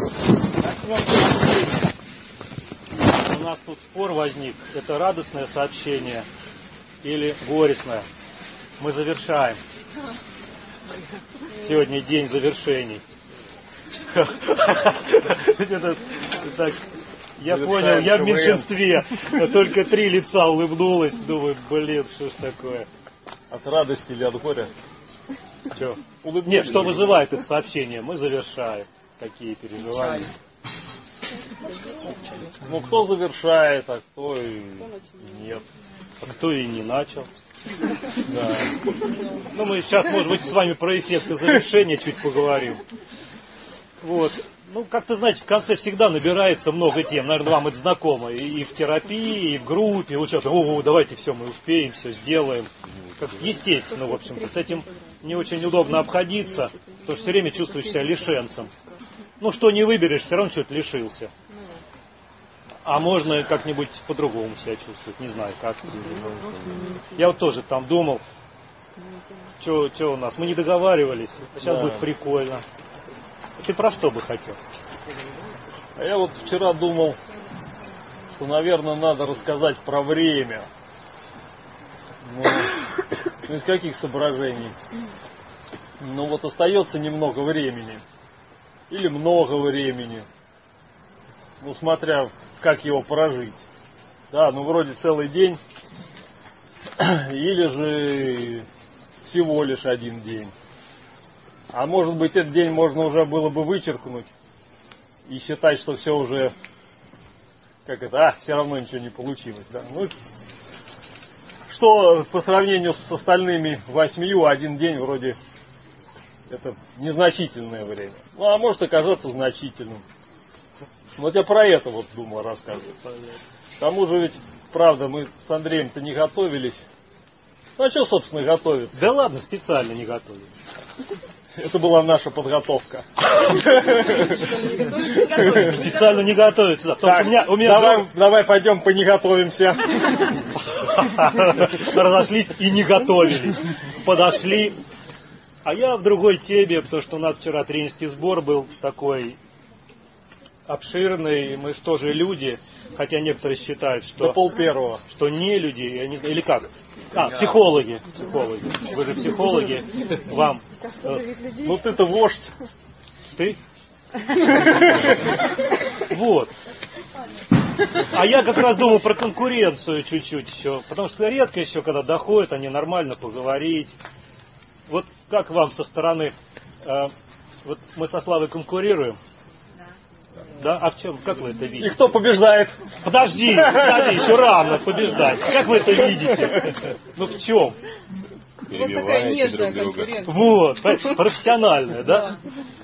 У нас тут спор возник. Это радостное сообщение или горестное? Мы завершаем. Сегодня день завершений. Я понял, я в меньшинстве. Только 3 лица улыбнулось. Думаю, блин, что ж такое. От радости или от горя? Че? Нет, что вызывает это сообщение? Мы завершаем. Какие переживания? Ну, кто завершает, а кто и нет. А кто и не начал. Да. Ну, мы сейчас, может быть, с вами про эффекты завершения чуть поговорим. Вот. Ну, как-то, знаете, в конце всегда набирается много тем. Наверное, вам это знакомо. И в терапии, и в группе. Вот что-то, давайте все, мы успеем, все сделаем. Как естественно, в общем-то. С этим не очень удобно обходиться, потому что все время чувствуешь себя лишенцем. Ну, что не выберешь, все равно что-то лишился. А можно как-нибудь по-другому себя чувствовать. Не знаю, как. Я вот тоже там думал, что у нас. Мы не договаривались. Сейчас будет прикольно. Ты про что бы хотел? А я вот вчера думал, что, наверное, надо рассказать про время. Ну, из каких соображений? Ну, вот остается немного времени. Или много времени. Ну, смотря, как его прожить. Да, ну, вроде целый день. Или же всего лишь один день. А может быть, этот день можно уже было бы вычеркнуть и считать, что все уже, все равно ничего не получилось. Да? Ну, что по сравнению с остальными 8, один день вроде это незначительное время. Ну, а может оказаться значительным. Вот я про это вот думал рассказывать. К тому же ведь, правда, мы с Андреем-то не готовились. Ну, а что, собственно, готовиться? Да ладно, специально не готовились. Это была наша подготовка. Специально не готовиться. Так, у меня давай пойдем по не готовимся. Разошлись и не готовились. Подошли. А я в другой теме, потому что у нас вчера тренерский сбор был такой обширный. Мы же тоже люди. Хотя некоторые считают, что... До 11:30. Что не люди, я не знаю, или как? Психологи. Вы же психологи. Вам. Ну ты-то вождь. Ты? Вот. А я как раз думал про конкуренцию чуть-чуть еще. Потому что редко еще, когда доходят, они нормально поговорить. Вот как вам со стороны... Вот мы со Славой конкурируем. Да? А в чем? Как вы это видите? И кто побеждает? Подожди, еще рано побеждать. Как вы это видите? Ну в чем? Вот такая нежная конкуренция. Вот, профессиональная, да?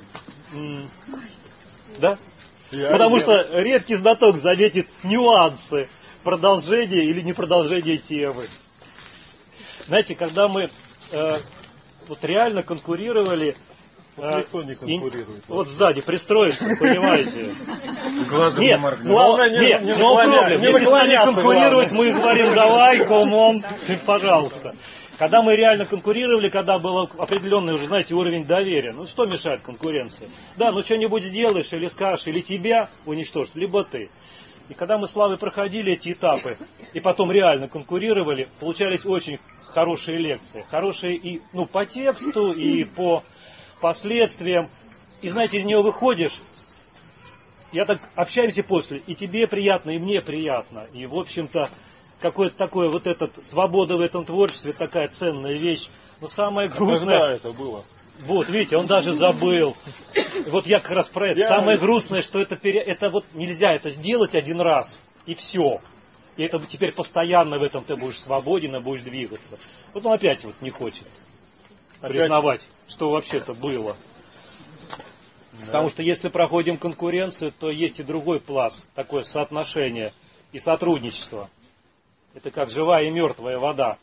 Да? Потому что редкий знаток заметит нюансы продолжения или непродолжения темы. Знаете, когда мы вот реально конкурировали, никто не конкурирует. Вот сзади пристроишься, понимаете? Глазом нет, не моргнуть. Не проблем. Если с нами конкурировать, мы говорим, давай, комон, пожалуйста. Когда мы реально конкурировали, когда был определенный уже, знаете, уровень доверия, ну что мешает конкуренции? Да, ну что-нибудь сделаешь или скажешь, или тебя уничтожат, либо ты. И когда мы с Славой проходили эти этапы, и потом реально конкурировали, получались очень хорошие лекции. Хорошие и по тексту, и по последствиям. И знаете, из нее выходишь, я так общаемся после, и тебе приятно, и мне приятно. И в общем-то, какое-то такое вот этот свобода в этом творчестве, такая ценная вещь. Но самое грустное... Когда это было? Вот, видите, он даже забыл. Вот я как раз про это. Самое грустное, что это вот нельзя это сделать один раз, и все. И это теперь постоянно в этом ты будешь свободен и будешь двигаться. Вот он опять вот не хочет признавать, что вообще-то было. Да. Потому что если проходим конкуренцию, то есть и другой пласт, такое соотношение и сотрудничество. Это как живая и мертвая вода.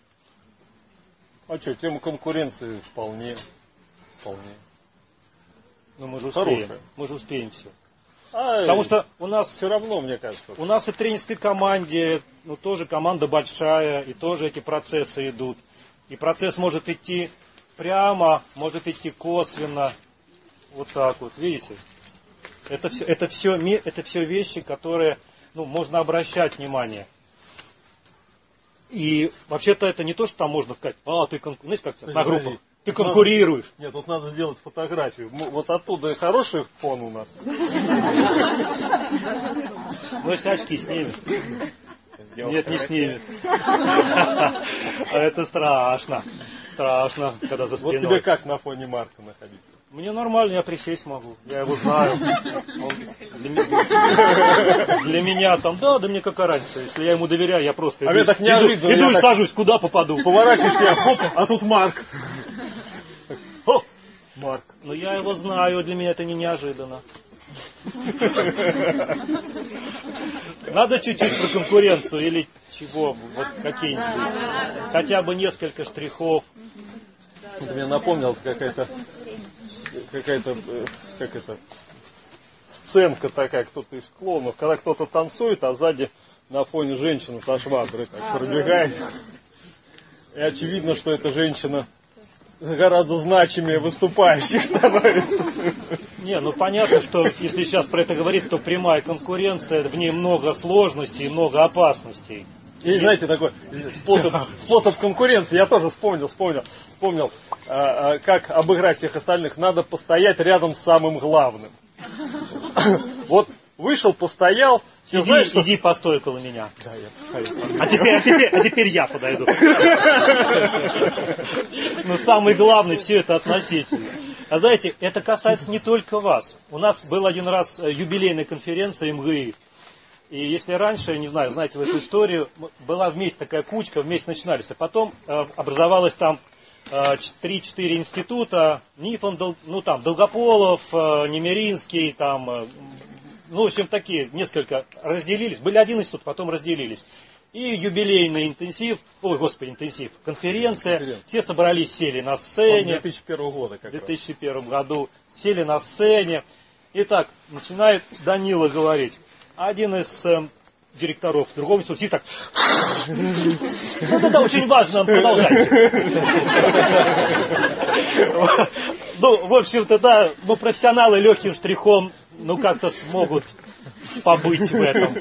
А что, тема конкуренции вполне. Ну мы же успеем. Хорошая. Мы же успеем все. Потому что у нас все равно, мне кажется. У нас и в тренерской команде, тоже команда большая, и тоже эти процессы идут. И процесс может идти прямо, может идти косвенно. Вот так вот, видите? Это все вещи, которые можно обращать внимание. И вообще-то это не то, что там можно сказать, ты знаешь, как на группах, ты конкурируешь. Нет, тут надо сделать фотографию. Вот оттуда хороший фон у нас. Ну, если очки снимет. Нет, не снимет. Это страшно. Страшно, когда за спиной. Вот тебе как на фоне Марка находиться? Мне нормально, я присесть могу. Я его знаю. Для меня там, да мне какая разница. Если я ему доверяю, я просто иду, так неожиданно, иду и сажусь, куда попаду. Поворачиваешь я, хоп, а тут Марк. Хоп, Марк. Но я его знаю, для меня это не неожиданно. Надо чуть-чуть про конкуренцию или чего, вот какие-нибудь, хотя бы несколько штрихов. Ты мне напомнил, какая-то, как это, сценка такая, кто-то из клоунов, когда кто-то танцует, а сзади на фоне женщина со шваброй так пробегает. И очевидно, что эта женщина гораздо значимее выступающих становится. Не, понятно, что если сейчас про это говорить, то прямая конкуренция, в ней много сложностей и много опасностей. И знаете, такой способ конкуренции, я тоже вспомнил, как обыграть всех остальных. Надо постоять рядом с самым главным. Вот вышел, постоял. Иди постой около меня. Да, я стою. А теперь я подойду. Но самый главный, все это относительно. А знаете, это касается не только вас. У нас был один раз юбилейная конференция МГИ. И если раньше, не знаю, знаете вы эту историю, была вместе такая кучка, вместе начинались. А потом образовалось там 3-4 института, НИФОН, Долгополов, Немиринский, там... в общем, такие несколько разделились. Были один институт, потом разделились. И юбилейный интенсив, конференция. Все собрались, сели на сцене. 2001 года как раз. В 2001 году сели на сцене. Итак, начинает Данила говорить. Один из директоров другого института сидит так. Это очень важно, продолжайте. В общем-то, да, профессионалы легким штрихом, как-то смогут побыть в этом.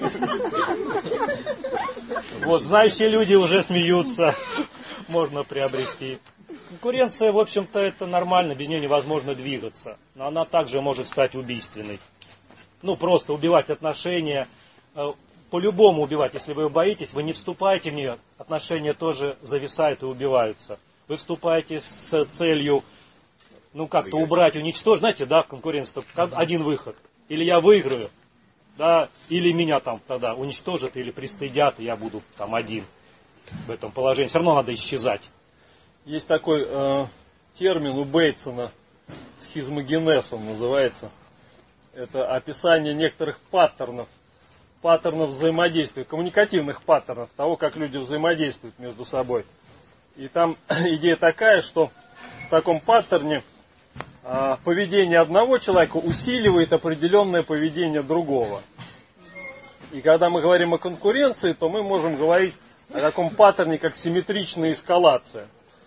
Вот, знающие люди уже смеются, можно приобрести. Конкуренция, в общем-то, это нормально, без нее невозможно двигаться. Но она также может стать убийственной. Просто убивать отношения, по-любому убивать. Если вы боитесь, вы не вступаете в нее, отношения тоже зависают и убиваются. Вы вступаете с целью, как-то убрать, уничтожить. Знаете, да, в конкуренции один выход. Или я выиграю, да, или меня там тогда уничтожат или пристыдят, и я буду там один в этом положении. Все равно надо исчезать. Есть такой термин у Бейтсона, схизмогенез он называется. Это описание некоторых паттернов взаимодействия, коммуникативных паттернов, того, как люди взаимодействуют между собой. И там идея такая, что в таком паттерне поведение одного человека усиливает определенное поведение другого. И когда мы говорим о конкуренции, то мы можем говорить о таком паттерне, как симметричная эскалация.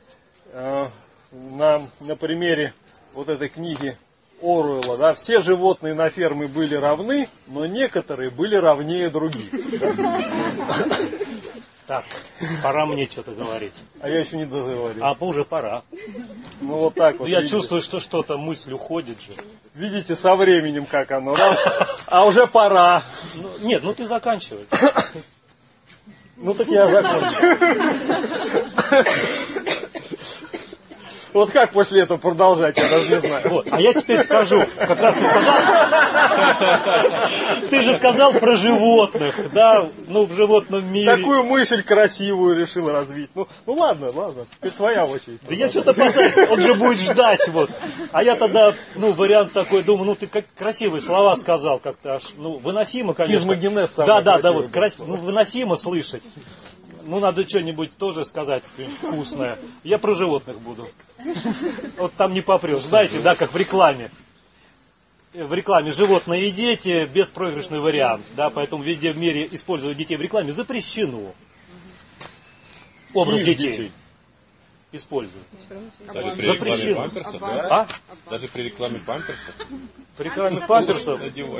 На примере вот этой книги Оруэлла, да, все животные на ферме были равны, но некоторые были равнее других. Так, пора мне что-то говорить. А я еще не договорил. А уже пора. Вот так вот. Я чувствую, что что-то мысль уходит же. Видите, со временем как оно, да? А уже пора. Нет, ты заканчивай. Так я закончу. Вот как после этого продолжать, я даже не знаю. Вот. А я теперь скажу, как раз ты же сказал про животных, да, в животном мире. Такую мысль красивую решил развить. Ладно, теперь твоя очередь. Да я что-то опасаюсь, он же будет ждать, вот. А я тогда, вариант такой, думаю, ты как красивые слова сказал, как-то аж, выносимо, конечно. Схизмогенез да, вот, выносимо слышать. Надо что-нибудь тоже сказать вкусное. Я про животных буду. Вот там не попрешь. Знаете, да, как в рекламе. В рекламе животные и дети, беспроигрышный вариант. Да, поэтому везде в мире использовать детей в рекламе запрещено. Образ детей. используют. Даже при рекламе Запрещено. памперсов, А? да? Даже при рекламе памперсов. При рекламе памперсов.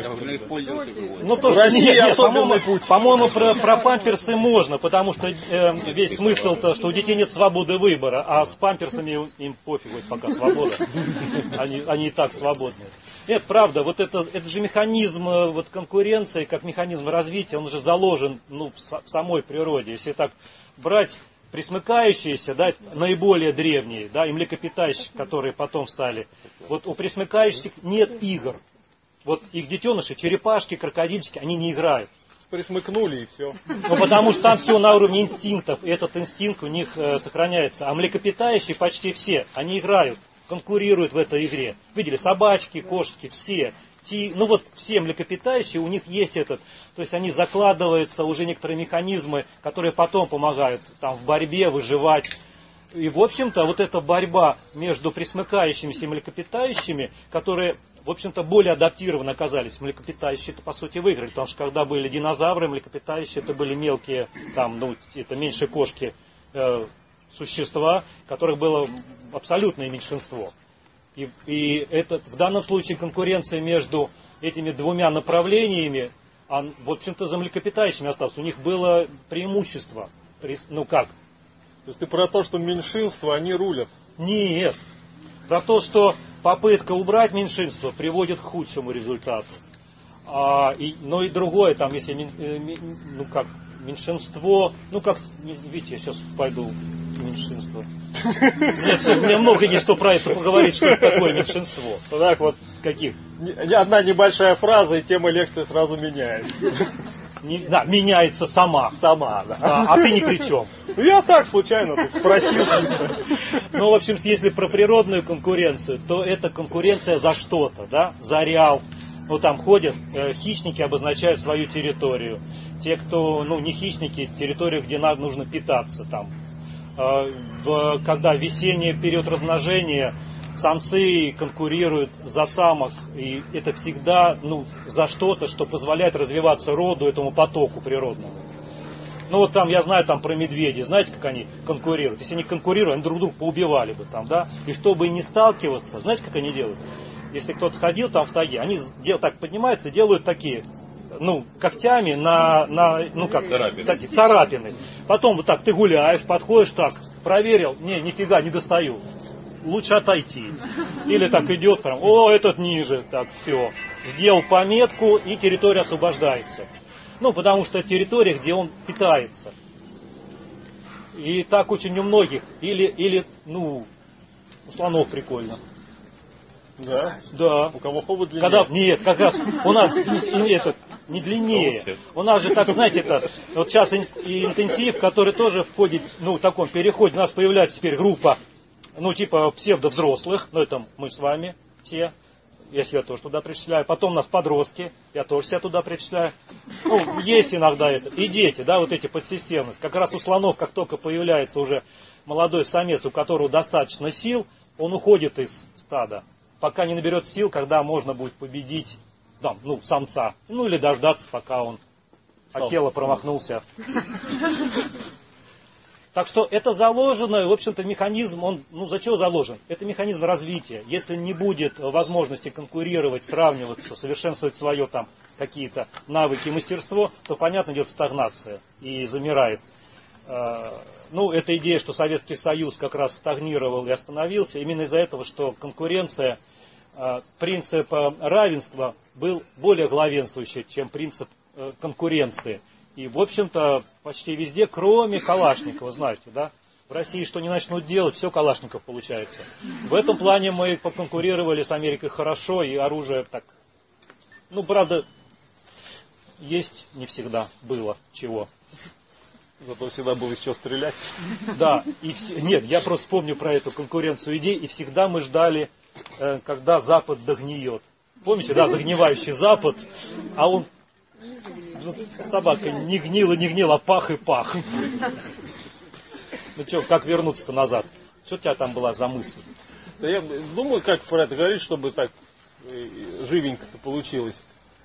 Ну, то, В что России нет, особенный путь. по-моему, про памперсы можно, потому что весь смысл-то, что у детей нет свободы выбора, а с памперсами им пофигу, пока свобода. Они и так свободны. Нет, правда, вот это же механизм вот конкуренции, как механизм развития, он уже заложен в самой природе. Если так брать пресмыкающиеся, да, наиболее древние, да, и млекопитающие, которые потом стали, вот у пресмыкающих нет игр. Вот их детеныши, черепашки, крокодильчики, они не играют. Присмыкнули и все. Ну, потому что там все на уровне инстинктов, и этот инстинкт у них сохраняется. А млекопитающие почти все, они играют, конкурируют в этой игре. Видели, собачки, кошки, все. Ну вот все млекопитающие, у них есть этот, то есть они закладываются уже некоторые механизмы, которые потом помогают там в борьбе выживать. И в общем-то вот эта борьба между пресмыкающимися и млекопитающими, которые в общем-то более адаптированно оказались, млекопитающие это по сути выиграли, потому что когда были динозавры, млекопитающие это были мелкие, там, ну это меньше кошки, существа, которых было абсолютное меньшинство. И это, в данном случае конкуренция между этими двумя направлениями, в общем-то, за млекопитающими осталась. У них было преимущество. Ну как? То есть ты про то, что меньшинство, они рулят? Нет. Про то, что попытка убрать меньшинство приводит к худшему результату. Но и другое, там, если меньшинство, видите, я сейчас пойду в меньшинство. Мне много есть что про это поговорить, что это такое меньшинство. Так вот, с каких? Одна небольшая фраза, и тема лекции сразу меняется. Да, меняется сама. Сама, да. А ты ни при чем. Ну, я так случайно тут спросил. Ну, в общем, если про природную конкуренцию, то это конкуренция за что-то, да, за реал. Ну, там ходят, хищники обозначают свою территорию. Те, кто, не хищники, территорию, где нужно питаться, там. Когда весенний период размножения, самцы конкурируют за самок, и это всегда за что-то, что позволяет развиваться роду, этому потоку природному. Ну вот там, я знаю там про медведей, знаете, как они конкурируют? Если они конкурируют, они друг друга поубивали бы там, да? И чтобы не сталкиваться, знаете, как они делают? Если кто-то ходил там в тайге, они так поднимаются и делают такие, когтями такие царапины. Потом вот так ты гуляешь, подходишь так, проверил, нифига, не достаю. Лучше отойти. Или так идет прям, этот ниже, так, все. Сделал пометку, и территория освобождается. Потому что это территория, где он питается. И так очень у многих. Или у слонов прикольно. Да? Да. У кого хобот длиннее? Нет, как раз у нас не длиннее. У нас же, так, знаете, вот сейчас интенсив, который тоже входит, в таком переходе. У нас появляется теперь группа, типа псевдовзрослых, это мы с вами все. Я себя тоже туда причисляю. Потом у нас подростки, я тоже себя туда причисляю. Есть иногда это. И дети, да, вот эти подсистемные. Как раз у слонов, как только появляется уже молодой самец, у которого достаточно сил, он уходит из стада. Пока не наберет сил, когда можно будет победить самца. Или дождаться, пока он Акела промахнулся. Так что это заложено, в общем-то, механизм, он, за чего заложен? Это механизм развития. Если не будет возможности конкурировать, сравниваться, совершенствовать свое там какие-то навыки, мастерство, то, понятное дело, стагнация и замирает. Эта идея, что Советский Союз как раз стагнировал и остановился, именно из-за этого, что конкуренция, принцип равенства был более главенствующий, чем принцип конкуренции. И, в общем-то, почти везде, кроме Калашникова, знаете, да? В России что не начнут делать, все Калашников получается. В этом плане мы поконкурировали с Америкой хорошо, и оружие так... правда, есть не всегда было чего. Зато всегда было из чего стрелять. Да, нет, я просто помню про эту конкуренцию идей, и всегда мы ждали, когда Запад догниет. Помните, да, загнивающий Запад, а он... собака не гнила, пах и пах. Как вернуться-то назад? Что у тебя там была за мысль? Да я думаю, как про это говорить, чтобы так живенько-то получилось.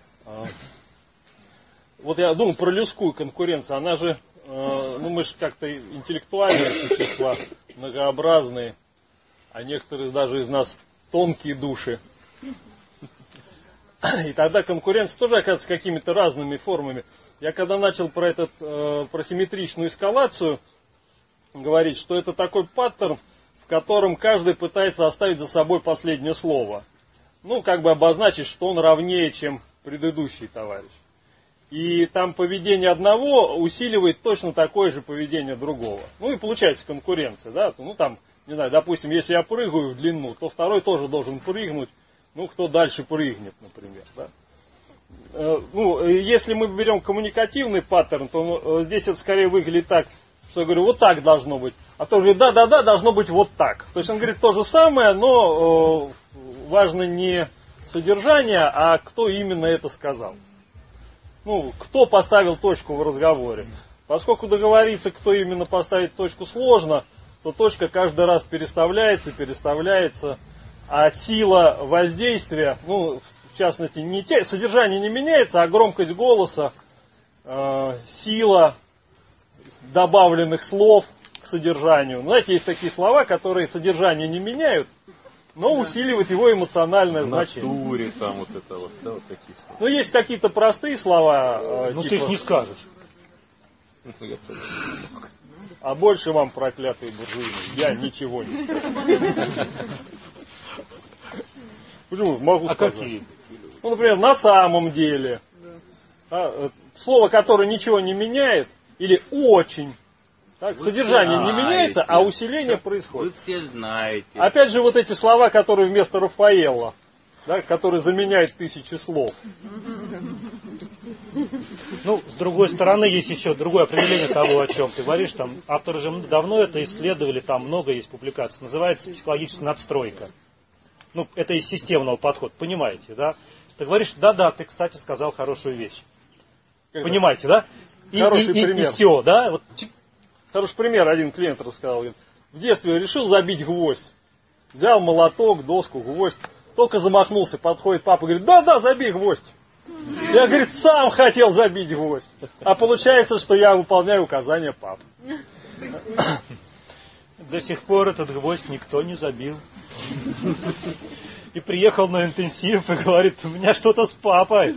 Вот я думаю про людскую конкуренцию. Она же, мы же как-то интеллектуальные существа. многообразные, а некоторые даже из нас тонкие души. И тогда конкуренция тоже оказывается какими-то разными формами. Я когда начал про симметричную эскалацию говорить, что это такой паттерн, в котором каждый пытается оставить за собой последнее слово. Ну, как бы обозначить, что он равнее, чем предыдущий товарищ. И там поведение одного усиливает точно такое же поведение другого. Ну и получается конкуренция, да? Ну там, не знаю, допустим, если я прыгаю в длину, то второй тоже должен прыгнуть. Ну, кто дальше прыгнет, например, да? Ну, если мы берем коммуникативный паттерн, то здесь это скорее выглядит так, что я говорю, вот так должно быть. А кто говорит, да, должно быть вот так. То есть он говорит то же самое, но важно не содержание, а кто именно это сказал. Ну, кто поставил точку в разговоре. Поскольку договориться, кто именно поставит точку, сложно, то точка каждый раз переставляется, а сила воздействия, ну, в частности, содержание не меняется, а громкость голоса, сила добавленных слов к содержанию. Знаете, есть такие слова, которые содержание не меняют, но усиливают его эмоциональное значение. Натуре, там вот это вот, да, вот такие слова. Ну, есть какие-то простые слова. Ну, ты их не скажешь. Ну, я тоже. А больше вам, проклятые буржуины, я ничего не скажу. Почему? Могу сказать. Какие? Ну, например, на самом деле. Слово, которое ничего не меняет, или очень. Так, содержание не меняется, а усиление происходит. Вы все знаете. Опять же, вот эти слова, которые вместо Рафаэлла, да, которые заменяют тысячи слов. Ну, с другой стороны, есть еще другое определение того, о чем ты говоришь. Там авторы же давно это исследовали, там много есть публикаций. Называется психологическая надстройка. Ну, это из системного подхода, понимаете, да? Ты говоришь, да, ты, кстати, сказал хорошую вещь. Понимаете, да? Хороший пример. И все, да? Вот. Хороший пример один клиент рассказал. Говорит, в детстве решил забить гвоздь. Взял молоток, доску, гвоздь. Только замахнулся, подходит папа, говорит, да, забей гвоздь. Я, говорит, сам хотел забить гвоздь. А получается, что я выполняю указания папы. До сих пор этот гвоздь никто не забил. И приехал на интенсив и говорит, у меня что-то с папой.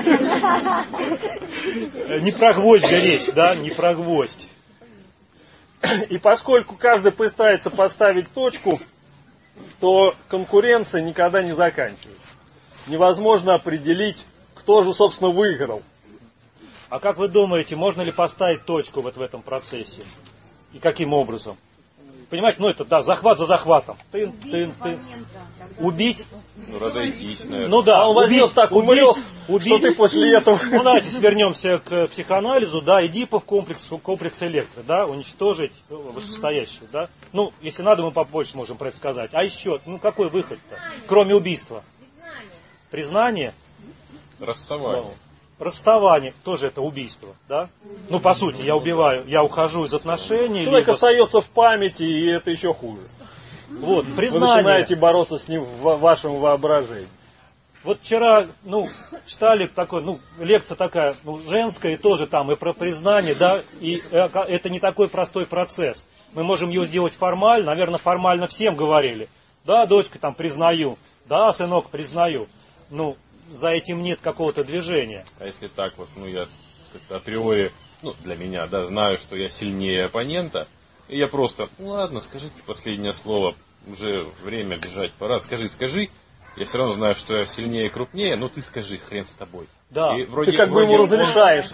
Не про гвоздь речь, да, не про гвоздь. И поскольку каждый пытается поставить точку, то конкуренция никогда не заканчивается. Невозможно определить, кто же, собственно, выиграл. А как вы думаете, можно ли поставить точку вот в этом процессе? И каким образом? Понимаете, ну это, да, захват за захватом. Тын. Убить? Ну, разойтись, наверное. Ну да, он возьмет так, умрет, что ты после этого... Ну давайте вернемся к психоанализу, да, Эдипов комплекс Электро, да, уничтожить вышестоящего, да. Ну, если надо, мы побольше можем про это сказать. А еще, ну какой выход-то, кроме убийства? Признание? Расставание. Расставание, тоже это убийство, да? Ну, по сути, я убиваю, я ухожу из отношений. Человек остается в памяти, и это еще хуже. Вот, признание. Вы начинаете бороться с ним в вашем воображении. Вот вчера, читали такой, лекция такая, женская, и тоже там, и про признание, да, и это не такой простой процесс. Мы можем ее сделать формально, наверное, формально всем говорили. Да, дочка, там, признаю. Да, сынок, признаю. За этим нет какого-то движения. А если так вот, я как-то априори, для меня, да, знаю, что я сильнее оппонента, и я просто, ладно, скажите последнее слово, уже время бежать пора, скажи, я все равно знаю, что я сильнее и крупнее, но ты скажи, хрен с тобой. Да, и вроде, ты как бы ему разрешаешь.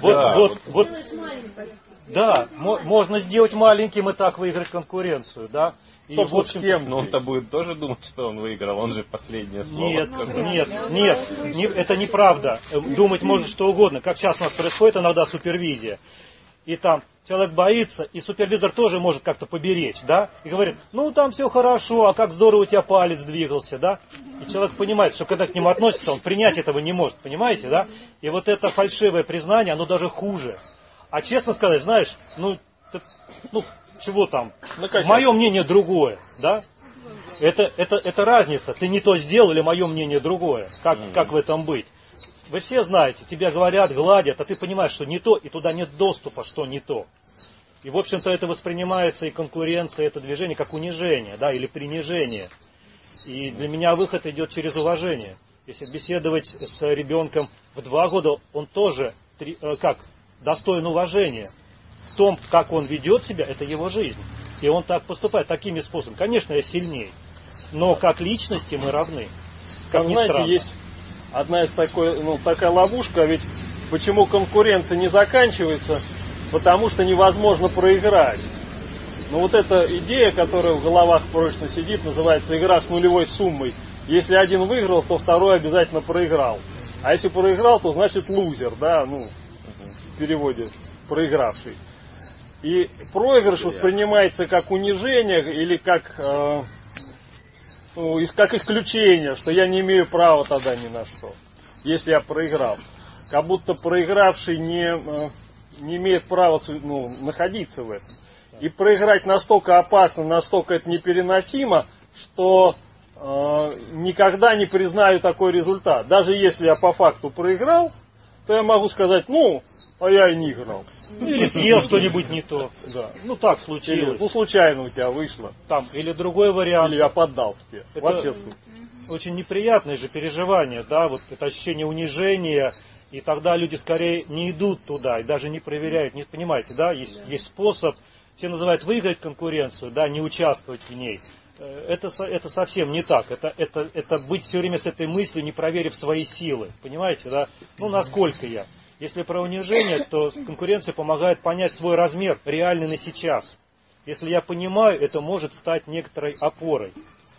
Да, можно сделать маленьким и так выиграть конкуренцию, да. И, в общем, с кем? Но он-то будет тоже думать, что он выиграл, он же последнее слово. Нет, это неправда. Думать может что угодно. Как сейчас у нас происходит иногда супервизия. И там человек боится, и супервизор тоже может как-то поберечь, да? И говорит, там все хорошо, а как здорово у тебя палец двигался, да? И человек понимает, что когда к нему относится, он принять этого не может, понимаете, да? И вот это фальшивое признание, оно даже хуже. А честно сказать, знаешь, чего там? Мое мнение другое, да? Это разница. Ты не то сделал или мое мнение другое. Как в этом быть? Вы все знаете, тебе говорят, гладят, а ты понимаешь, что не то, и туда нет доступа, что не то. И, в общем-то, это воспринимается и конкуренция, это движение как унижение, да, или принижение. И для меня выход идет через уважение. Если беседовать с ребенком в 2 года, он тоже достоин уважения. В том, как он ведет себя, это его жизнь. И он так поступает, такими способами. Конечно, я сильнее, но как личности мы равны. Как ни знаете, странно. есть одна из такая ловушка, ведь почему конкуренция не заканчивается? Потому что невозможно проиграть. Но вот эта идея, которая в головах прочно сидит, называется игра с нулевой суммой. Если один выиграл, то второй обязательно проиграл. А если проиграл, то значит лузер, да, в переводе проигравший. И проигрыш воспринимается как унижение или как исключение, что я не имею права тогда ни на что, если я проиграл. Как будто проигравший не имеет права находиться в этом. И проиграть настолько опасно, настолько это непереносимо, что никогда не признаю такой результат. Даже если я по факту проиграл, то я могу сказать, а я и не играл. Или съел что-нибудь не то. Да. Так случилось. Или, случайно у тебя вышло. Или другой вариант. Или я поддался тебе. Это вообще очень неприятное же переживание, да, вот это ощущение унижения. И тогда люди скорее не идут туда и даже не проверяют. Не понимаете, да, есть способ, все называют выиграть конкуренцию, да, не участвовать в ней. Это совсем не так. Это быть все время с этой мыслью, не проверив свои силы. Понимаете, да? Насколько я. Если про унижение, то конкуренция помогает понять свой размер, реальный на сейчас. Если я понимаю, это может стать некоторой опорой.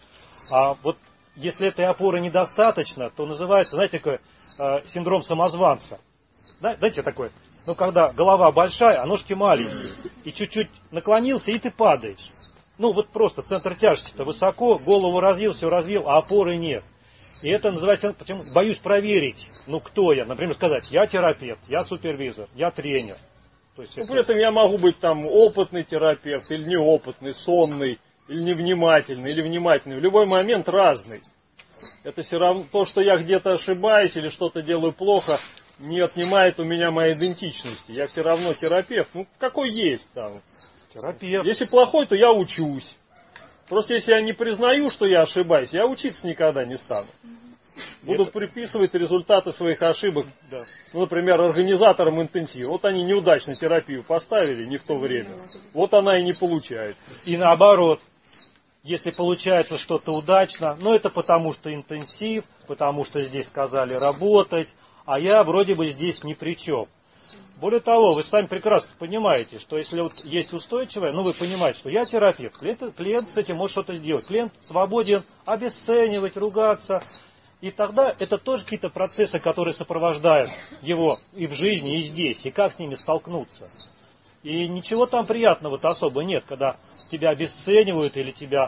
А вот если этой опоры недостаточно, то называется, знаете, такой синдром самозванца. Знаете, такой, когда голова большая, а ножки маленькие. И чуть-чуть наклонился, и ты падаешь. Просто центр тяжести-то высоко, голову развил, все развил, а опоры нет. И это называется, почему боюсь проверить, кто я. Например, сказать, я терапевт, я супервизор, я тренер. То есть при этом я могу быть опытный терапевт, или неопытный, сонный, или невнимательный, или внимательный. В любой момент разный. Это все равно, то, что я где-то ошибаюсь или что-то делаю плохо, не отнимает у меня моей идентичности. Я все равно терапевт, какой есть там. Терапевт. Если плохой, то я учусь. Просто если я не признаю, что я ошибаюсь, я учиться никогда не стану. Буду приписывать результаты своих ошибок. Да. Например, организаторам интенсива. Вот они неудачно терапию поставили, не в то время. Вот она и не получается. И наоборот, если получается что-то удачно, это потому что интенсив, потому что здесь сказали работать, а я вроде бы здесь ни при чем. Более того, вы сами прекрасно понимаете, что если есть устойчивое, вы понимаете, что я терапевт, клиент с этим может что-то сделать. Клиент свободен обесценивать, ругаться. И тогда это тоже какие-то процессы, которые сопровождают его и в жизни, и здесь, и как с ними столкнуться. И ничего там приятного-то особо нет, когда тебя обесценивают или тебя,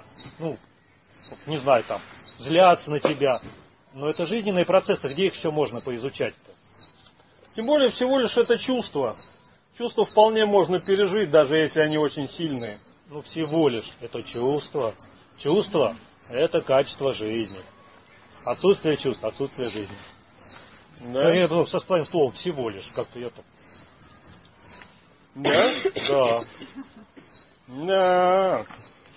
злятся на тебя. Но это жизненные процессы, где их еще можно поизучать-то? Тем более, всего лишь это чувство. Чувства вполне можно пережить, даже если они очень сильные. Всего лишь это чувство. Чувство – это качество жизни. Отсутствие чувств – отсутствие жизни. Да? Я со своим словом «всего лишь», как-то я так. Да? Да. Да.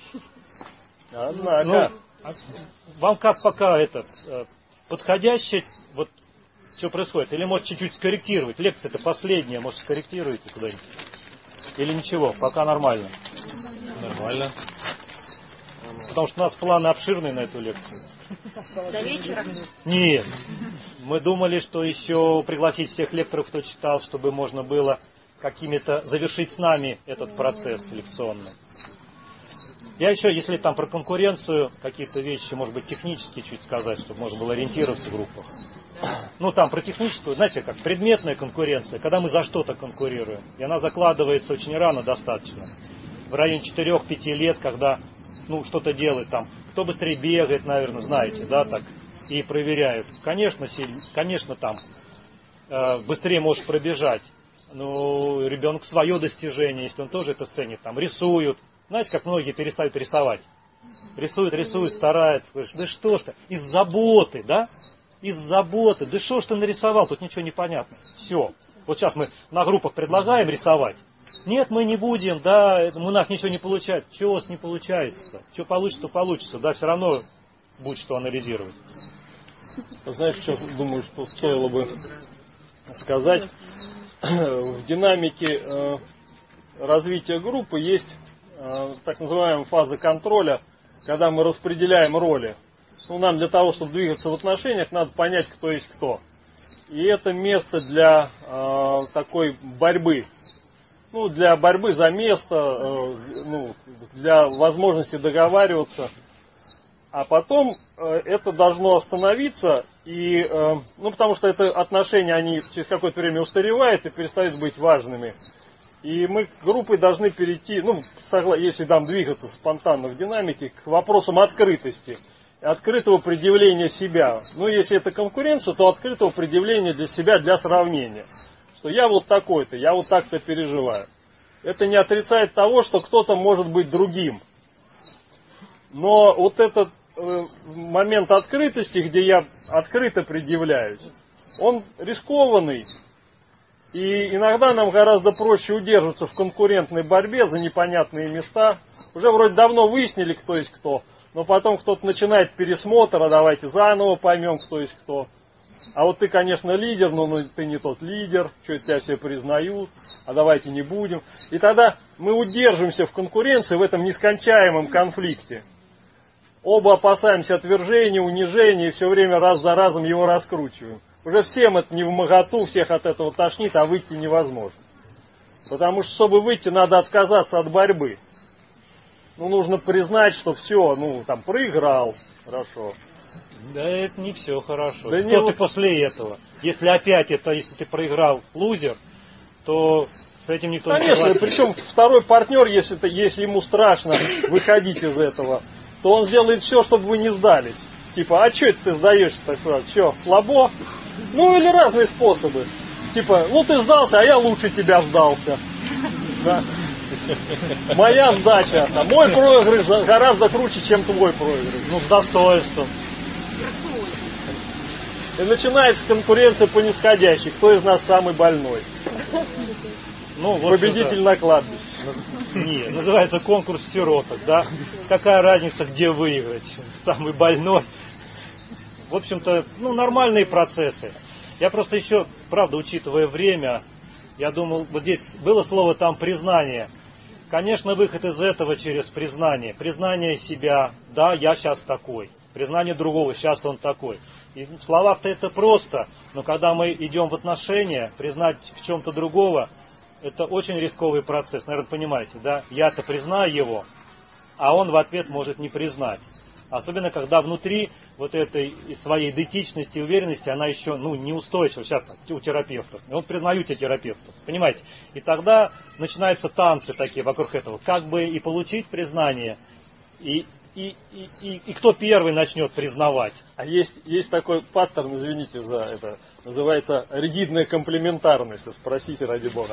Однако. Вам как пока подходящее, что происходит? Или может чуть-чуть скорректировать? Лекция-то последняя, может скорректируете куда-нибудь? Или ничего, пока нормально? Нормально. Потому что у нас планы обширные на эту лекцию. До вечера? Нет. Мы думали, что еще пригласить всех лекторов, кто читал, чтобы можно было какими-то завершить с нами этот процесс лекционный. Я еще, если там про конкуренцию, какие-то вещи, может быть, технические чуть сказать, чтобы можно было ориентироваться в группах. Там про техническую, знаете, как предметная конкуренция, когда мы за что-то конкурируем. И она закладывается очень рано достаточно. В районе 4-5 лет, когда что-то делает там. Кто быстрее бегает, наверное, знаете, да, так. И проверяют. Конечно, там быстрее может пробежать. Но ребенок свое достижение, если он тоже это ценит, там рисуют. Знаете, как многие перестают рисовать. Рисуют, стараются. Говоришь, да что ж ты, из заботы, да? Из заботы. Да что ж ты нарисовал, тут ничего не понятно. Все. Вот сейчас мы на группах предлагаем рисовать. Нет, мы не будем, да, у нас ничего не получается. Чего у вас не получается? Что получится, то получится, да, все равно будет что анализировать. Знаешь, что думаю, что стоило бы сказать? В динамике развития группы есть так называемая фаза контроля, когда мы распределяем роли. Ну, нам для того, чтобы двигаться в отношениях, надо понять, кто есть кто. И это место для такой борьбы. Ну, для борьбы за место, для возможности договариваться. А потом это должно остановиться, и, потому что это отношения, они через какое-то время устаревают и перестают быть важными. И мы группой должны перейти, если там двигаться спонтанно в динамике, к вопросам открытости, открытого предъявления себя. Если это конкуренция, то открытого предъявления для себя, для сравнения. Что я вот такой-то, я вот так-то переживаю. Это не отрицает того, что кто-то может быть другим. Но вот этот момент открытости, где я открыто предъявляюсь, он рискованный. И иногда нам гораздо проще удерживаться в конкурентной борьбе за непонятные места. Уже вроде давно выяснили, кто есть кто. Но потом кто-то начинает пересмотр, а давайте заново поймем, кто есть кто. А вот ты, конечно, лидер, но ты не тот лидер, что тебя все признают, а давайте не будем. И тогда мы удерживаемся в конкуренции в этом нескончаемом конфликте. Оба опасаемся отвержения, унижения, и все время раз за разом его раскручиваем. Уже всем это не вмоготу, всех от этого тошнит, а выйти невозможно. Потому что, чтобы выйти, надо отказаться от борьбы. Нужно признать, что все, проиграл, хорошо. Да это не все хорошо. Да Что ты после этого? Если ты проиграл лузер, то с этим никто не согласен. Конечно, причем второй партнер, если ему страшно выходить из этого, то он сделает все, чтобы вы не сдались. Типа, а что это ты сдаешься так сразу? Что, слабо? Или разные способы. Типа, ты сдался, а я лучше тебя сдался. Да. Моя сдача, мой проигрыш гораздо круче, чем твой проигрыш. С достоинством. И начинается конкуренция по нисходящей. Кто из нас самый больной? Победитель на кладбище. Не, называется конкурс сироток, да? Какая разница, где выиграть? Самый больной. В общем-то, нормальные процессы. Я просто еще, правда, учитывая время, я думал, вот здесь было слово там признание. Конечно, выход из этого через признание. Признание себя, да, я сейчас такой. Признание другого, сейчас он такой. И в словах-то это просто, но когда мы идем в отношения, признать в чем-то другого, это очень рисковый процесс. Наверное, понимаете, да? Я-то признаю его, а он в ответ может не признать. Особенно, когда внутри вот этой своей идентичности и уверенности, она еще неустойчива. Сейчас у терапевтов. Вот признают терапевтов. Понимаете? И тогда начинаются танцы такие вокруг этого. Как бы и получить признание, и кто первый начнет признавать. А есть такой паттерн, извините за это, называется ригидная комплементарность. Спросите, ради бога.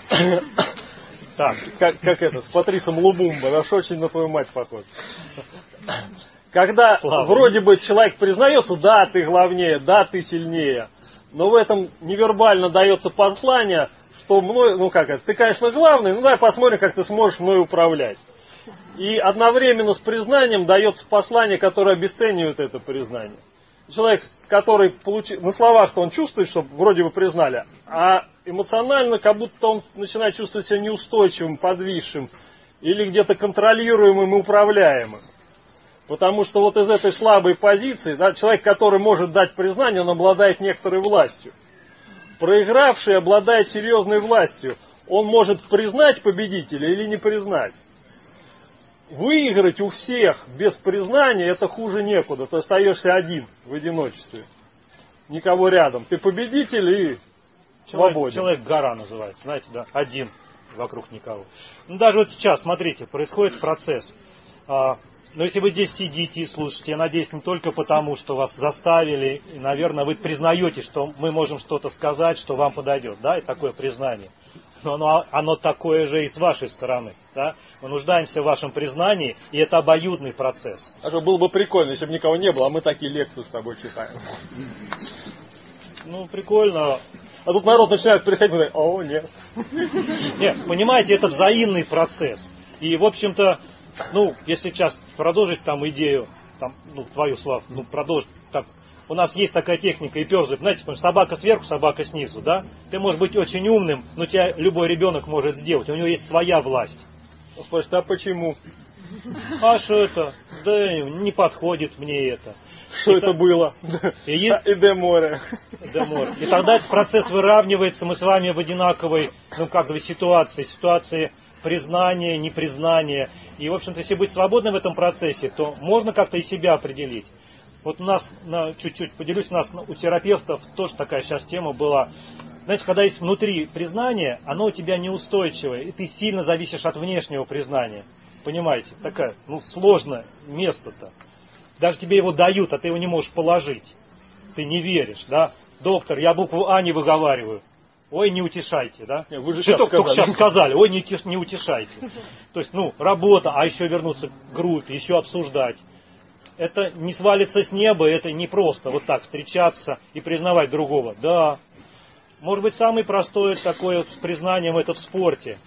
Так, как это, с Патрисом Лумумбо, наш очень на твою мать похож. Когда вроде бы человек признается, да, ты главнее, да, ты сильнее, но в этом невербально дается послание, что ты, конечно, главный, давай посмотрим, как ты сможешь мной управлять. И одновременно с признанием дается послание, которое обесценивает это признание. Человек, который на словах-то он чувствует, что вроде бы признали, а эмоционально как будто он начинает чувствовать себя неустойчивым, подвисшим, или где-то контролируемым и управляемым. Потому что вот из этой слабой позиции, да, человек, который может дать признание, он обладает некоторой властью. Проигравший обладает серьезной властью. Он может признать победителя или не признать. Выиграть у всех без признания — это хуже некуда. Ты остаешься один в одиночестве. Никого рядом. Ты победитель и свободен. Человек-гора называется, знаете, да? Один, вокруг никого. Даже вот сейчас, смотрите, происходит процесс. Но если вы здесь сидите и слушаете, я надеюсь, не только потому, что вас заставили, и, наверное, вы признаете, что мы можем что-то сказать, что вам подойдет, да, и такое признание. Но оно такое же и с вашей стороны, да. Мы нуждаемся в вашем признании, и это обоюдный процесс. Это было бы прикольно, если бы никого не было, а мы такие лекции с тобой читаем. Прикольно. А тут народ начинает приходить и говорит, о, нет. Нет, понимаете, это взаимный процесс. И, в общем-то, ну, если сейчас продолжить там идею, там, ну, твою, Слав, ну, продолжить, так, у нас есть такая техника и перзлик, знаете, собака сверху, собака снизу, да? Ты можешь быть очень умным, но тебя любой ребенок может сделать, у него есть своя власть. Он спрашивает, а почему? А что это? Да не подходит мне это. Что это было? И де море. И тогда этот процесс выравнивается, мы с вами в одинаковой, ну, как бы ситуации признания, непризнания. И, в общем-то, если быть свободным в этом процессе, то можно как-то и себя определить. Вот у нас, чуть-чуть поделюсь, у нас у терапевтов тоже такая сейчас тема была. Знаете, когда есть внутри признание, оно у тебя неустойчивое, и ты сильно зависишь от внешнего признания. Понимаете? Такая, ну, сложное место-то. Даже тебе его дают, а ты его не можешь положить. Ты не веришь, да? Доктор, я букву А не выговариваю. Ой, не утешайте, да? Нет, вы же только сейчас сказали, ой, не утешайте. То есть, ну, работа, а еще вернуться к группе, еще обсуждать. Это не свалится с неба, это не просто вот так встречаться и признавать другого. Да. Может быть, самое простое такое с признанием это в спорте.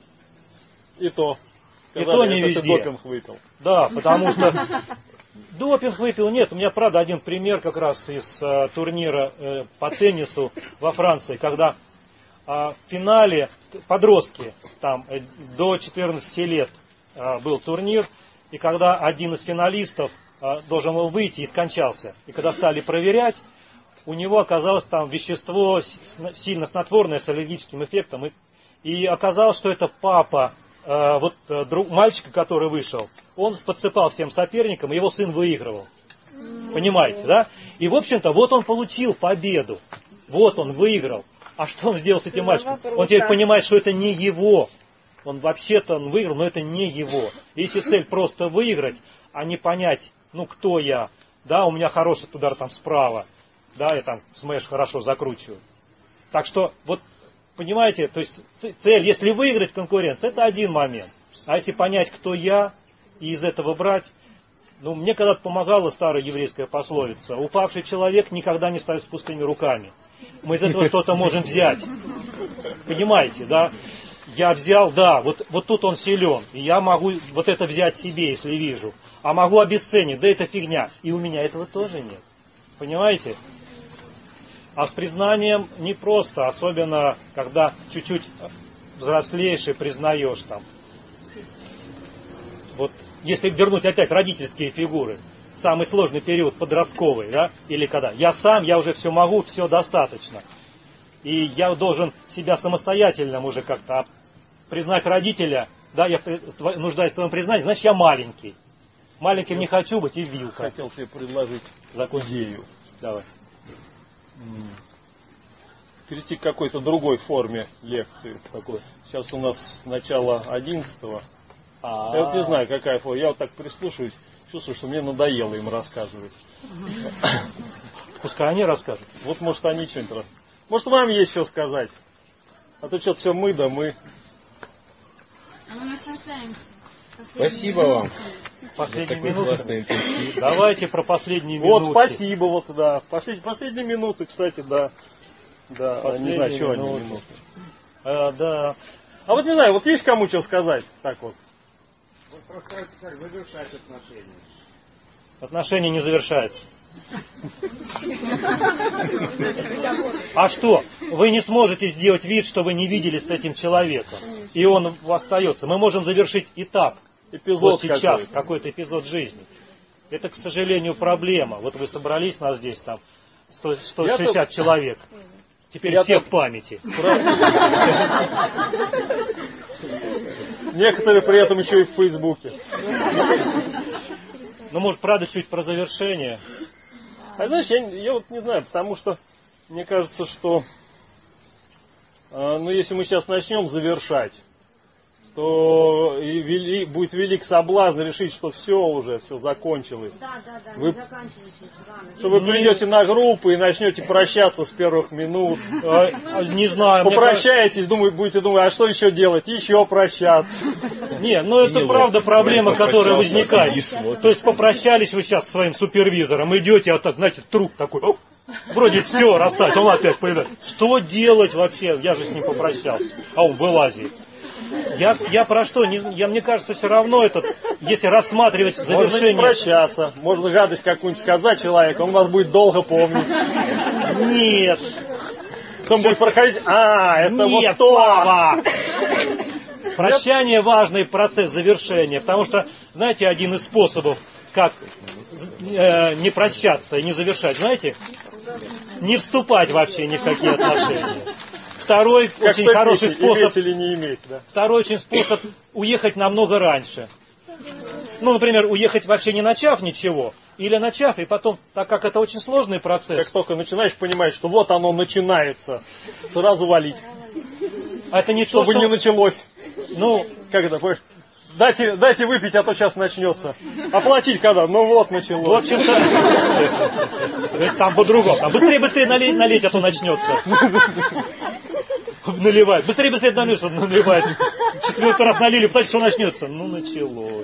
И то. И то не везде. Ты допинг выпил. Да, потому что допинг выпил. Нет, у меня, правда, один пример как раз из турнира по теннису во Франции, когда в финале подростки, там до 14 лет был турнир, и когда один из финалистов должен был выйти и скончался, и когда стали проверять, у него оказалось там вещество сильно снотворное с аллергическим эффектом, и оказалось, что это папа мальчика, который вышел, он подсыпал всем соперникам, и его сын выигрывал. Понимаете, да? И, в общем-то, вот он получил победу. Вот он выиграл. А что он сделал с этим мальчиком? Он теперь понимает, что это не его. Он вообще-то выиграл, но это не его. Если цель просто выиграть, а не понять, ну, кто я. Да, у меня хороший удар там справа. Да, я там смэш хорошо закручиваю. Так что, вот, понимаете, то есть цель, если выиграть конкуренцию, это один момент. А если понять, кто я, и из этого брать, ну, мне когда-то помогала старая еврейская пословица: упавший человек никогда не стоит с пустыми руками. Мы из этого что-то можем взять. Понимаете, да? Я взял, да, вот тут он силен, и я могу вот это взять себе, если вижу. А могу обесценить, да это фигня. И у меня этого тоже нет. Понимаете? А с признанием непросто, особенно когда чуть-чуть взрослеешь и признаешь там. Вот если вернуть опять родительские фигуры, самый сложный период подростковый, да, или когда я сам, я уже все могу, все достаточно. И я должен себя самостоятельным уже как-то признать родителя, да, я нуждаюсь в твоем признании, значит я маленький. Маленьким не хочу быть и вилка. Хотел тебе предложить идею. Давай. Перейти к какой-то другой форме лекции. Такой. Сейчас у нас начало 11-го. Я вот не знаю, какая форма. Я вот так прислушиваюсь, чувствую, что мне надоело им рассказывать. Пускай они расскажут. Вот может они что-нибудь расскажут. Может вам есть что сказать. А то что-то все мы да мы. А мы наслаждаемся. Спасибо вам. Последние такой минуты. классный интенсив. Давайте про последние минуты. Вот, спасибо, вот, да. Последние минуты, кстати, да. Да, не знаю, что они минуты. Да. А вот не знаю, вот есть кому что сказать? Так вот. Вот просто как завершать отношения. Отношения не завершаются. А что? Вы не сможете сделать вид, что вы не виделись с этим человеком. И он остается. Мы можем завершить этап. Эпизод вот сейчас, какой-то эпизод жизни. Это, к сожалению, проблема. Вот вы собрались нас здесь, там, 160 человек. Теперь все в памяти. Некоторые при этом еще и в Фейсбуке. Ну, может, правда, чуть про завершение. А знаешь, я вот не знаю, потому что мне кажется, что если мы сейчас начнем завершать, то будет велик соблазн решить, что все закончилось. Да, вы, заканчивайте рано. Что вы придете на группу и начнете прощаться с первых минут. Не знаю. Попрощаетесь, будете думать, а что еще делать? Еще прощаться. Не, ну это правда проблема, которая возникает. То есть попрощались вы сейчас со своим супервизором, идете, а так, знаете, труп такой, Вроде все, расстать, он опять появляется. Что делать вообще? Я же с ним попрощался. А он в Элазии. Я про что? Мне кажется, все равно это, если рассматривать завершение... Можно не прощаться, можно гадость какую-нибудь сказать человеку, он вас будет долго помнить. Нет. Потом будет проходить, это нет, вот то. Пава! Прощание — важный процесс завершения, потому что, знаете, один из способов, как не прощаться и не завершать, знаете, не вступать вообще ни в какие отношения. Второй как очень хороший способ, или не иметь, да? второй очень способ уехать намного раньше. Ну, например, уехать вообще не начав ничего, или начав, и потом, так как это очень сложный процесс. Как только начинаешь понимать, что вот оно начинается, сразу валить. А это не чтобы то, что... не началось. Ну, как это, понимаешь? Дайте выпить, а то сейчас начнется. Оплатить когда? Ну вот началось. В общем-то, там по-другому. Там быстрее налить, а то начнется. Наливать. Быстрее налить, что наливать. Четвертый раз налили, пытайтесь, что начнется. Ну, началось.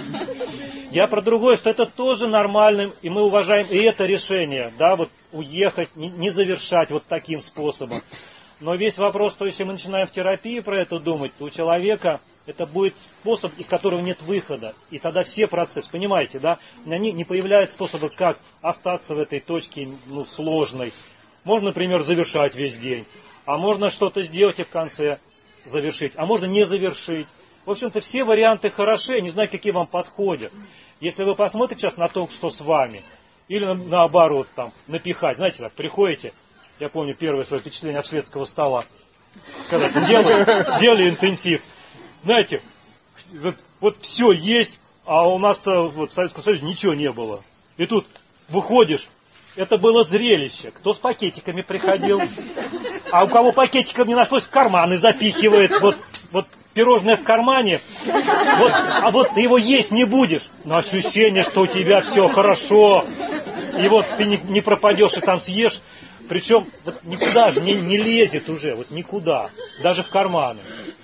Я про другое, что это тоже нормально, и мы уважаем и это решение, да, вот уехать, не завершать вот таким способом. Но весь вопрос, что если мы начинаем в терапии про это думать, то у человека это будет способ, из которого нет выхода. И тогда все процессы, понимаете, да, не появляются способы, как остаться в этой точке сложной. Можно, например, завершать весь день, а можно что-то сделать и в конце завершить, а можно не завершить. В общем-то, все варианты хороши, не знаю, какие вам подходят. Если вы посмотрите сейчас на то, что с вами, или наоборот, там, напихать, знаете, так, приходите, я помню первое свое впечатление от шведского стола, когда делали интенсив. Знаете, вот все есть, а у нас-то в Советском Союзе ничего не было. И тут выходишь, это было зрелище. Кто с пакетиками приходил, а у кого пакетиков не нашлось, в карманы запихивает. Вот пирожное в кармане, а вот ты его есть не будешь. Но ощущение, что у тебя все хорошо, и вот ты не пропадешь и там съешь. Причем вот никуда же не лезет уже, вот никуда, даже в карманы.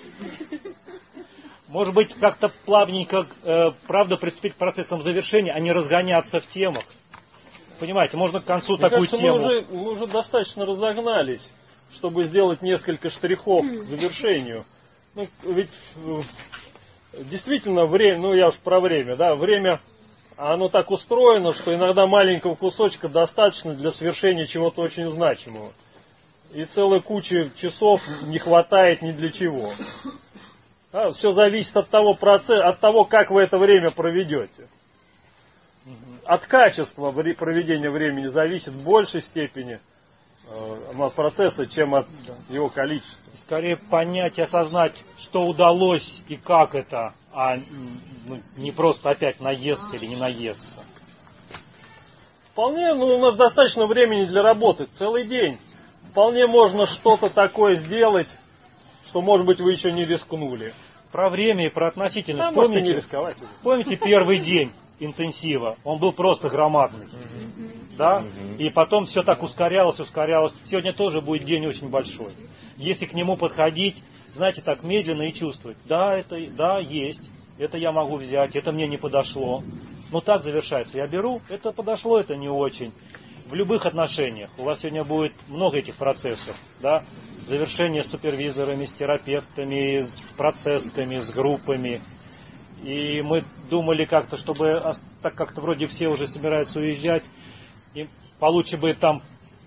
Может быть, как-то плавненько, правда, приступить к процессам завершения, а не разгоняться в темах. Понимаете, можно к концу Мне такую кажется, тему... Мы уже достаточно разогнались, чтобы сделать несколько штрихов к завершению. Ну, ведь действительно время, я уж про время, да, время, оно так устроено, что иногда маленького кусочка достаточно для совершения чего-то очень значимого. И целой кучи часов не хватает ни для чего. Да, все зависит от того процесса, от того, как вы это время проведете. От качества проведения времени зависит в большей степени от процесса, чем от его количества. Скорее понять и осознать, что удалось и как это, а не просто опять наесться или не наесться. Вполне, у нас достаточно времени для работы, целый день. Вполне можно что-то такое сделать, что, может быть, вы еще не рискнули. Про время и про относительность. Можете не рисковать. Помните первый день интенсива? Он был просто громадный. Да? И потом все так ускорялось. Сегодня тоже будет день очень большой. Если к нему подходить, знаете, так медленно и чувствовать. Да, есть. Это я могу взять, это мне не подошло. Но так завершается. Я беру, это подошло, это не очень. В любых отношениях. У вас сегодня будет много этих процессов. Да? Завершение с супервизорами, с терапевтами, с процессками, с группами. И мы думали как-то, чтобы, так как-то вроде все уже собираются уезжать, и получше бы там,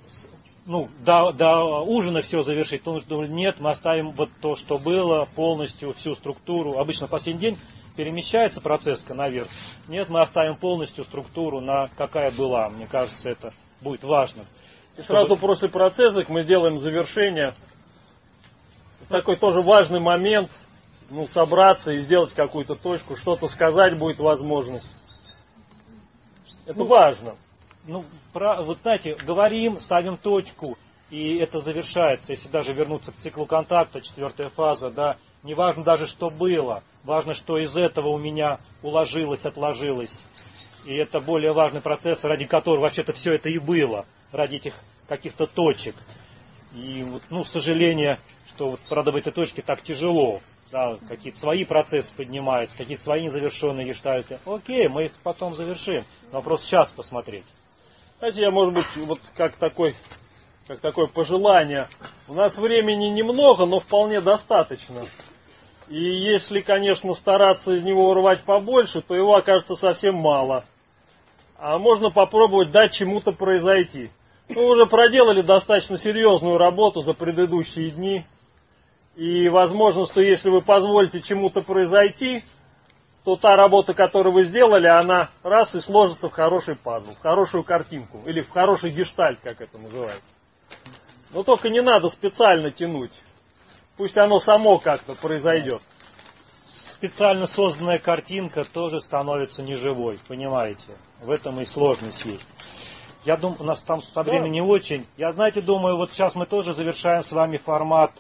до ужина все завершить, то думали, нет, мы оставим вот то, что было, полностью всю структуру. Обычно в последний день перемещается процесска наверх. Нет, мы оставим полностью структуру, какая была. Мне кажется, это будет важно. И сразу после процесса мы сделаем завершение. Такой тоже важный момент, собраться и сделать какую-то точку, что-то сказать будет возможность. Это важно. Вот знаете, говорим, ставим точку, и это завершается. Если даже вернуться к циклу контакта, 4-я фаза, да, не важно даже, что было, важно, что из этого у меня уложилось, отложилось. И это более важный процесс, ради которого вообще-то все это и было, ради этих каких-то точек. И сожаление, что правда в этой точке так тяжело. Да, какие-то свои процессы поднимаются, какие-то свои незавершенные гештальты. Окей, мы их потом завершим. Но просто сейчас посмотреть. Знаете, я, может быть, вот как такое пожелание. У нас времени немного, но вполне достаточно. И если, конечно, стараться из него урвать побольше, то его окажется совсем мало. А можно попробовать дать чему-то произойти. Мы уже проделали достаточно серьезную работу за предыдущие дни. И возможно, что если вы позволите чему-то произойти, то та работа, которую вы сделали, она раз и сложится в хороший пазл, в хорошую картинку. Или в хороший гештальт, как это называется. Но только не надо специально тянуть. Пусть оно само как-то произойдет. Специально созданная картинка тоже становится неживой, понимаете? В этом и сложность есть. Я думаю, у нас там со времени не очень. Я, знаете, думаю, вот сейчас мы тоже завершаем с вами формат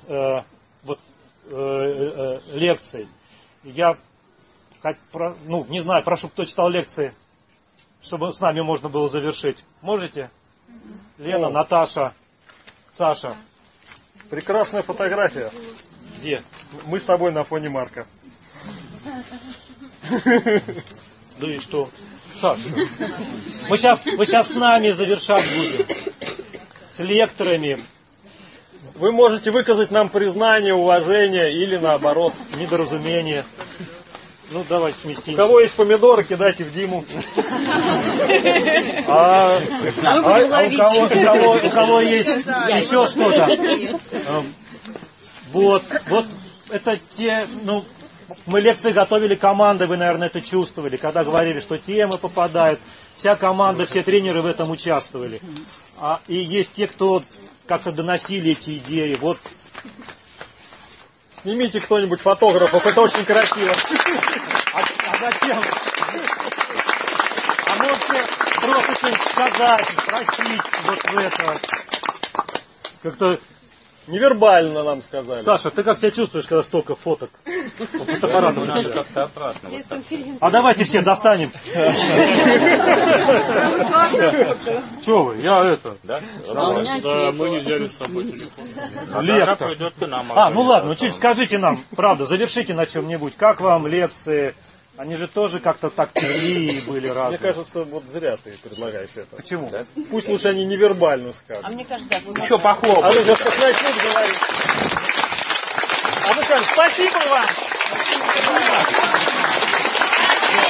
лекций. Я, не знаю, прошу, кто читал лекции, чтобы с нами можно было завершить. Можете? Лена, Наташа, Саша. Прекрасная фотография. Где? Мы с тобой на фоне Марка. Да и что? Саша, мы сейчас с нами завершать будем. С лекторами. Вы можете выказать нам признание, уважение или наоборот недоразумение. Ну, давайте сместимся. У кого есть помидоры, кидайте в Диму. А у кого есть еще что-то? Вот это те, мы лекции готовили командой, вы, наверное, это чувствовали, когда говорили, что темы попадают. Вся команда, все тренеры в этом участвовали. И есть те, кто как-то доносили эти идеи. Вот. Снимите кто-нибудь фотографов, это очень красиво. А зачем? А можете просто что-нибудь сказать, спросить вот в это. Как-то невербально нам сказали. Sasha, ты как себя чувствуешь, когда столько фоток? Фотоаппаратом. Как-то обратно. А давайте все достанем. Че вы? Я это. Да? Да, мы не взяли с собой телефон. Лектор. Ну ладно, чуть скажите нам, правда, завершите на чем-нибудь. Как вам лекции? Они же тоже как-то так текли и были разные. Мне кажется, вот зря ты предлагаешь это. Почему? Да? Пусть лучше они невербально скажут. А мне кажется, Еще похлопать. А ну сейчас как начнут говорить. А вы скажете, спасибо вам!